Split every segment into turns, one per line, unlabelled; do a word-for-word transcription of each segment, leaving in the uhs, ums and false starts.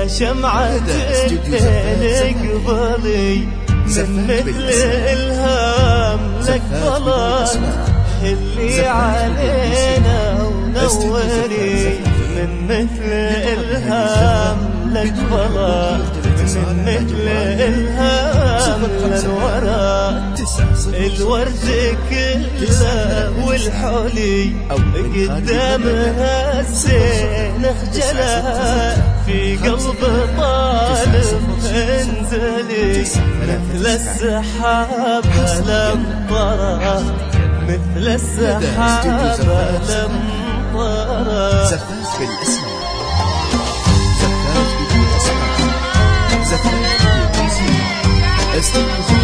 يا شمعة قبلي من مثل الهام لك ظلال اللي علينا ونوري من مثل الهام لك ظلال من مثل الهام للورا الورد كله والحولي قدامها الزين خجلها في قلب طالب انزلي مثل السحابة الأمطار مثل السحابة الأمطار.
زفات بالاسماء زفات بدون اسماء زفات بدون موسيقى استنزف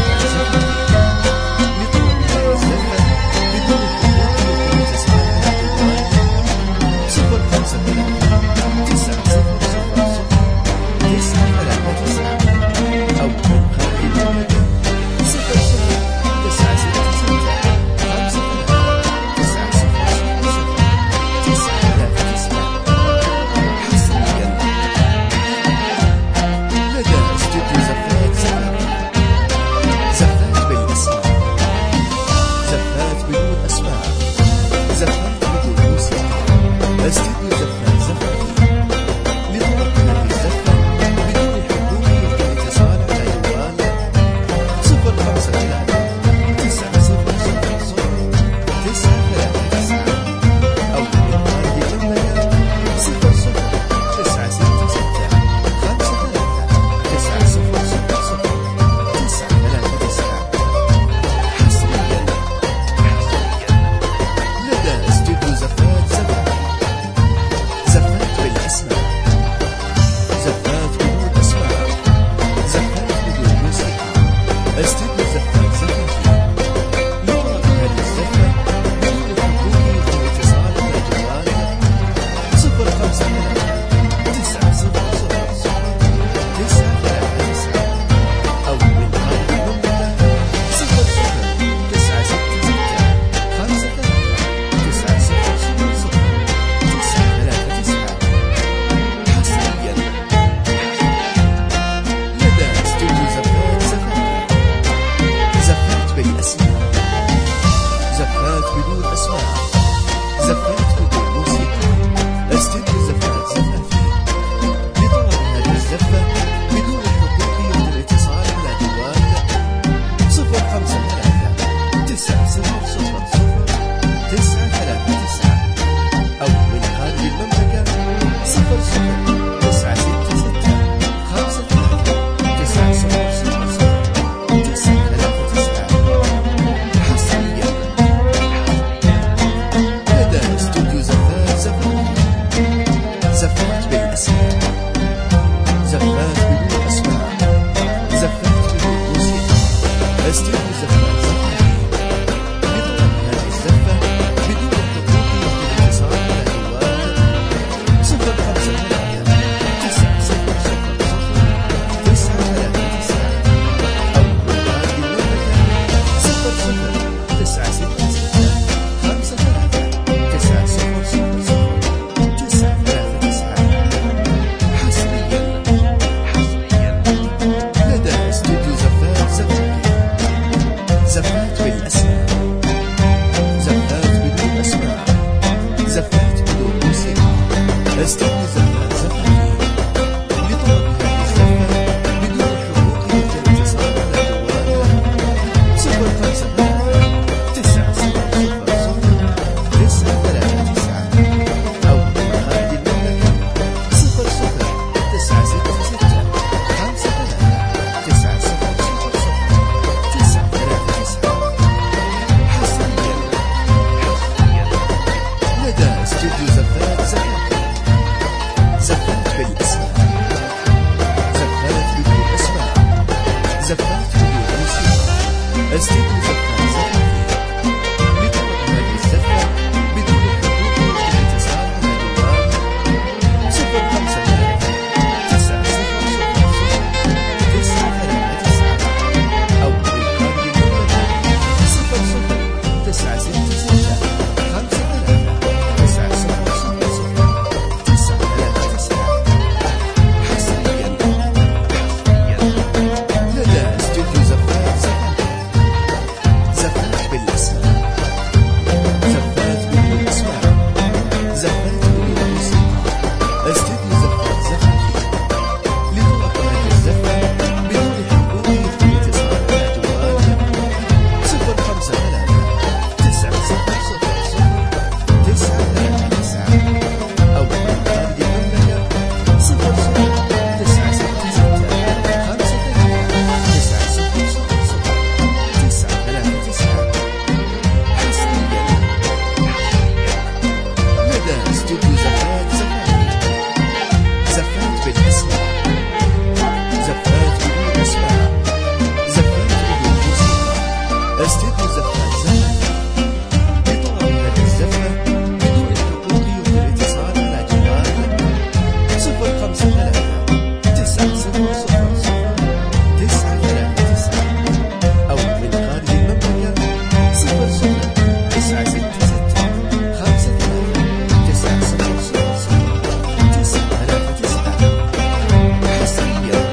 استديو زفات زفات بطلب هذه الزفة بدون الحقوق يمكن الاتصال على جوال صفر خمسة ثلاثة تسعة صفر صفر صفر تسعة ثلاثة تسعة أو من خارج المملكة صفر صفر تسعة ستة ستة خمسة ثلاثة تسعة صفر صفر صفر تسعة ثلاثة تسعة. حصريا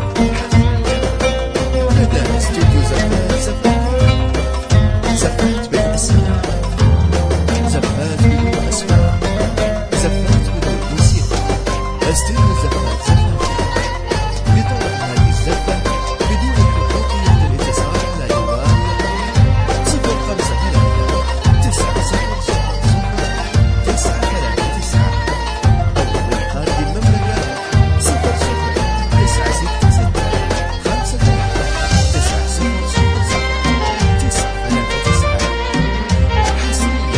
لدى استوديو زفات زفات زفات بالأسماء زفات بدون أسماء زفات بدون موسيقى. استوديو زفات زفات بطلب هذه الزفة بدون الحقوق يمكن الاتصال على جوال صفر خمسة ثلاثة تسعة صفر صفر صفر تسعة ثلاثة تسعة أو من خارج المملكة صفر صفر تسعة ستة ستة خمسة ثلاثة تسعة صفر صفر صفر تسعة ثلاثة تسعة. حصريا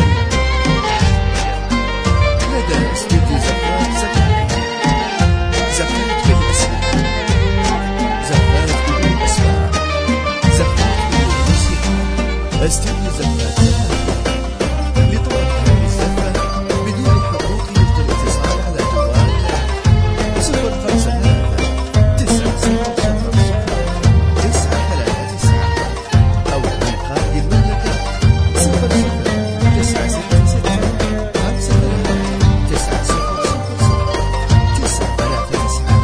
لدى استوديو زفات زفات زفات بالأسماء زفات بدون أسماء زفات بدون موسيقى. استوديو زفات زفات لطلب هذه الزفة بدون الحقوق يمكن الاتصال على جوال صفر خمسة ثلاثة تسعة صفر صفر صفر تسعة ثلاثة تسعة أو من خارج المملكة صفر صفر تسعة ستة ستة خمسة ثلاثة تسعة صفر صفر صفر تسعة ثلاثة تسعة.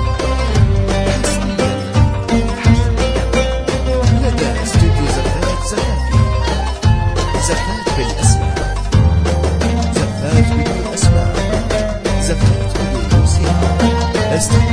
حصريا لدى استوديو زفات زفات زفات بالأسماء زفات بدون أسماء زفات بدون موسيقى. استوديو